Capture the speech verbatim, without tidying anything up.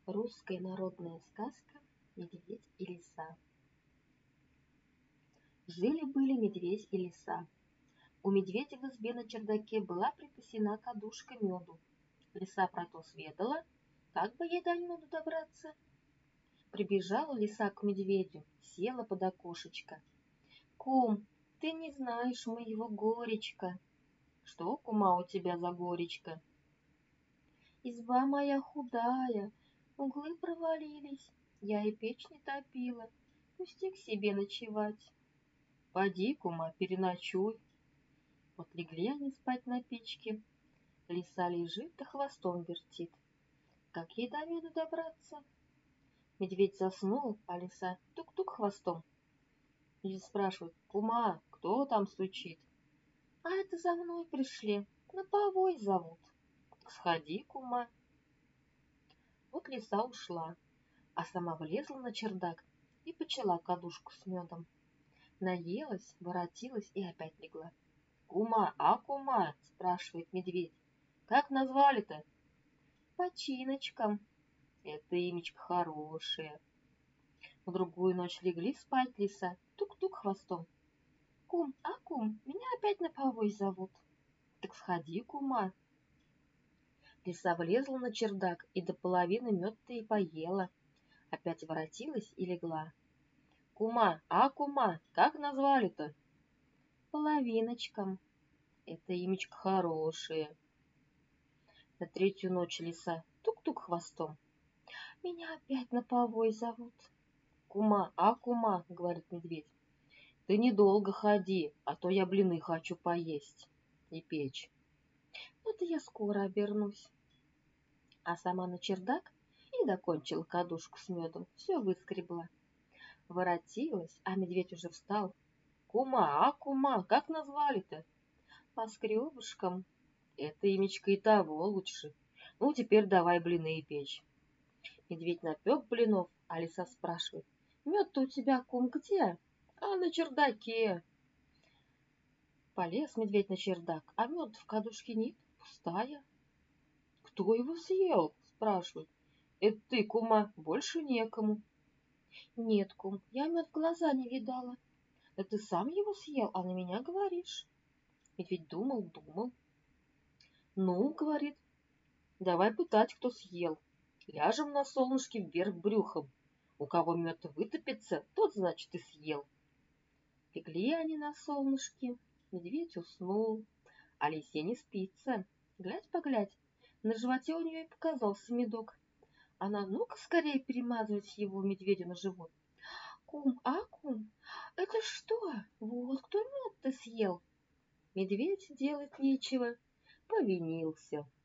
Русская народная сказка «Медведь и лиса». Жили-были медведь и лиса. У медведя в избе на чердаке была припасена кадушка меду. Лиса про то сведала, как бы ей до меду добраться. Прибежала лиса к медведю, села под окошечко. «Кум, ты не знаешь моего горечка». «Что, кума, у тебя за горечка?» «Изба моя худая, углы провалились, я и печь не топила, пусти к себе ночевать». «Поди, кума, переночуй». Вот легли они спать на печке. Лиса лежит да хвостом вертит. Как ей до меду добраться? Медведь заснул, а лиса тук-тук хвостом. Медведь спрашивает: «Кума, кто там стучит?» «А это за мной пришли, на повой зовут». «Сходи, кума». Вот лиса ушла, а сама влезла на чердак и почела кадушку с медом. Наелась, воротилась и опять легла. «Кума, а кума?» — спрашивает медведь. «Как назвали-то?» «Починочком». «Это имечко хорошее». В другую ночь легли спать лиса, тук-тук хвостом. «Кум, а кум, меня опять на повой зовут». «Так сходи, кума». Лиса влезла на чердак и до половины мед-то и поела. Опять воротилась и легла. «Кума, а кума, как назвали-то?» «Половиночком». «Это имечко хорошее». На третью ночь лиса тук-тук хвостом. «Меня опять на повой зовут». «Кума, а кума», — говорит медведь, — «ты недолго ходи, а то я блины хочу поесть и печь». «Ну-то я скоро обернусь». А сама на чердак и докончила кадушку с медом, все выскребла. Воротилась, а медведь уже встал. «Кума, а кума, как назвали-то?» «Поскребышком». «Это имечко и того лучше. Ну, теперь давай блины печь». Медведь напек блинов, а лиса спрашивает: «Мед-то у тебя, кум, где?» «А на чердаке». Полез медведь на чердак, а мед в кадушке нет, пустая. «Кто его съел?» — спрашивает. «Это ты, кума, больше некому». «Нет, кум, я мед в глаза не видала». «Да ты сам его съел, а на меня говоришь». Медведь думал, думал. «Ну, — говорит, — давай пытать, кто съел. Ляжем на солнышке вверх брюхом. У кого мед вытопится, тот, значит, и съел». Легли они на солнышке, медведь уснул, а лисе не спится. Глядь-поглядь, на животе у нее и показался медок. Она ну-ка скорее перемазывать его медведю на живот. «Кум, а кум, это что? Вот кто мед-то съел?» Медведь делать нечего, повинился.